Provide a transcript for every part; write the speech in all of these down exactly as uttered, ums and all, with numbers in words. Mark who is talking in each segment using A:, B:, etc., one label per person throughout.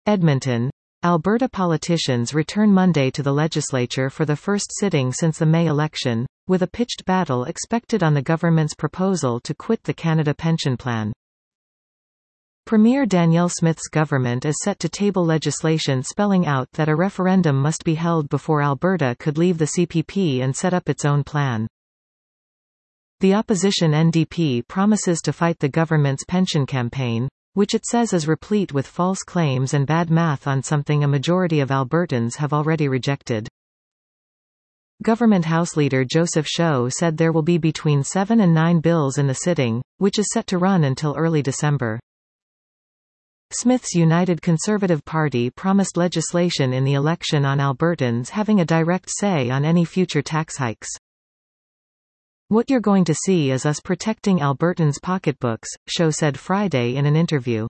A: Edmonton. Alberta politicians return Monday to the legislature for the first sitting since the May election, with a pitched battle expected on the government's proposal to quit the Canada Pension Plan. Premier Danielle Smith's government is set to table legislation spelling out that a referendum must be held before Alberta could leave the C P P and set up its own plan. The opposition N D P promises to fight the government's pension campaign, which it says is replete with false claims and bad math on something a majority of Albertans have already rejected. Government House Leader Joseph Schow said there will be between seven and nine bills in the sitting, which is set to run until early December. Smith's United Conservative Party promised legislation in the election on Albertans having a direct say on any future tax hikes. "What you're going to see is us protecting Albertans' pocketbooks," Schow said Friday in an interview.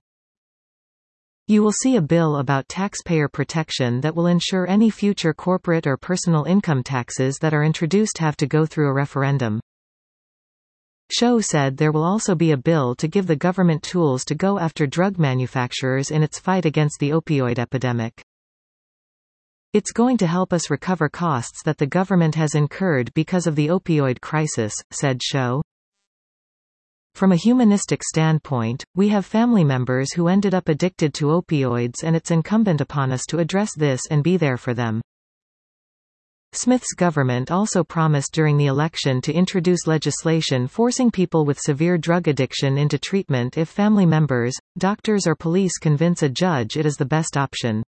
A: "You will see a bill about taxpayer protection that will ensure any future corporate or personal income taxes that are introduced have to go through a referendum." Schow said there will also be a bill to give the government tools to go after drug manufacturers in its fight against the opioid epidemic. "It's going to help us recover costs that the government has incurred because of the opioid crisis," said Schow. "From a humanistic standpoint, we have family members who ended up addicted to opioids and it's incumbent upon us to address this and be there for them." Smith's government also promised during the election to introduce legislation forcing people with severe drug addiction into treatment if family members, doctors or police convince a judge it is the best option.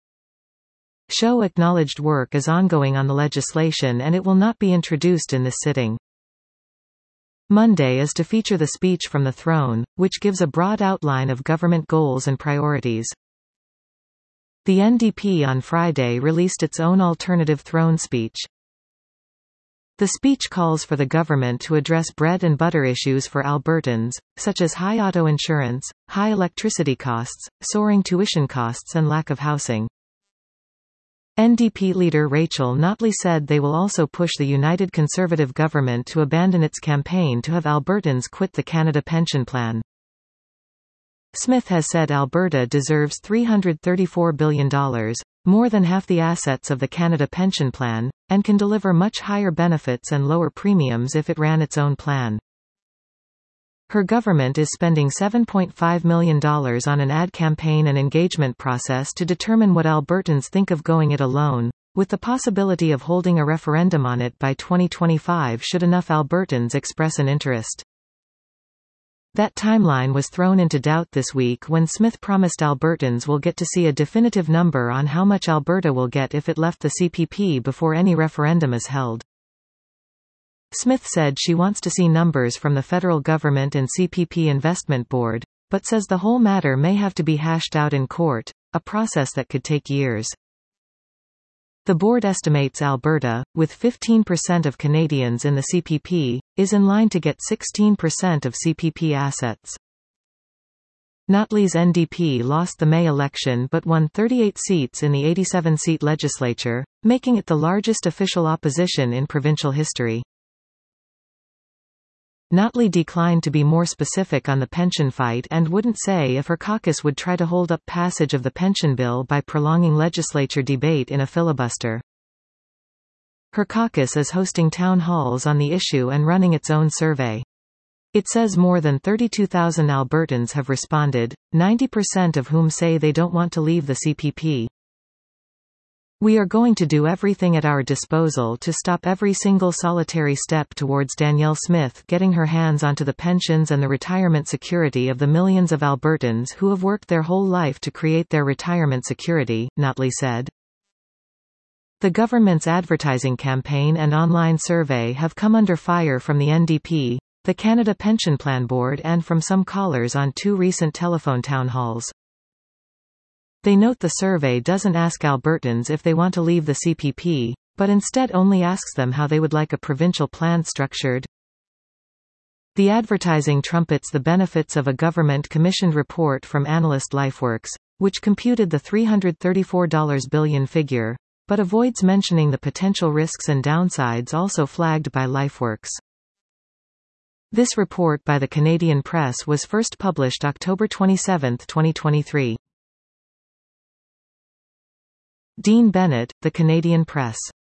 A: Schow acknowledged work is ongoing on the legislation and it will not be introduced in this sitting. Monday is to feature the speech from the throne, which gives a broad outline of government goals and priorities. The N D P on Friday released its own alternative throne speech. The speech calls for the government to address bread and butter issues for Albertans, such as high auto insurance, high electricity costs, soaring tuition costs and lack of housing. N D P leader Rachel Notley said they will also push the United Conservative government to abandon its campaign to have Albertans quit the Canada Pension Plan. Smith has said Alberta deserves three hundred thirty-four billion dollars, more than half the assets of the Canada Pension Plan, and can deliver much higher benefits and lower premiums if it ran its own plan. Her government is spending seven point five million dollars on an ad campaign and engagement process to determine what Albertans think of going it alone, with the possibility of holding a referendum on it by twenty twenty-five should enough Albertans express an interest. That timeline was thrown into doubt this week when Smith promised Albertans will get to see a definitive number on how much Alberta will get if it left the C P P before any referendum is held. Smith said she wants to see numbers from the federal government and C P P Investment Board, but says the whole matter may have to be hashed out in court, a process that could take years. The board estimates Alberta, with fifteen percent of Canadians in the C P P, is in line to get sixteen percent of C P P assets. Notley's N D P lost the May election but won thirty-eight seats in the eighty-seven seat legislature, making it the largest official opposition in provincial history. Notley declined to be more specific on the pension fight and wouldn't say if her caucus would try to hold up passage of the pension bill by prolonging legislature debate in a filibuster. Her caucus is hosting town halls on the issue and running its own survey. It says more than thirty-two thousand Albertans have responded, ninety percent of whom say they don't want to leave the C P P. "We are going to do everything at our disposal to stop every single solitary step towards Danielle Smith getting her hands onto the pensions and the retirement security of the millions of Albertans who have worked their whole life to create their retirement security," Notley said. The government's advertising campaign and online survey have come under fire from the N D P, the Canada Pension Plan Board and from some callers on two recent telephone town halls. They note the survey doesn't ask Albertans if they want to leave the C P P, but instead only asks them how they would like a provincial plan structured. The advertising trumpets the benefits of a government-commissioned report from analyst LifeWorks, which computed the three hundred thirty-four billion dollars figure, but avoids mentioning the potential risks and downsides also flagged by LifeWorks. This report by the Canadian Press was first published October twenty-seventh, twenty twenty-three. Dean Bennett, The Canadian Press.